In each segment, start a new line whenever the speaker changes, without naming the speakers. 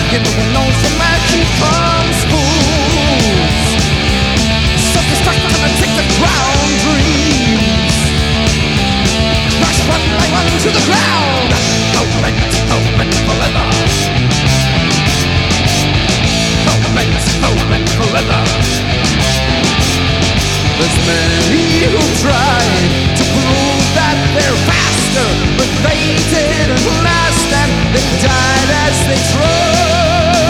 You know we know some magic from schools. Self-destruct and take the ground dreams. Crash one by one to the ground. Hell-bent for leather. Hell-bent for leather. There's many who try to prove that they're faster, but they didn't last and they died as they tried.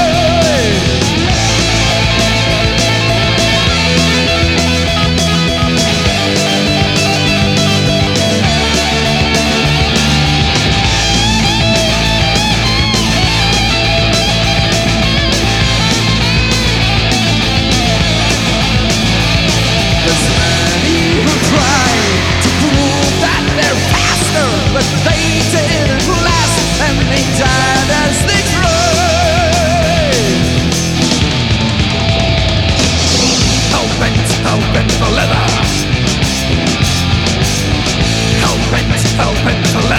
But they didn't last and they died as they tried. Hell-bent for leather. Hell-bent for leather.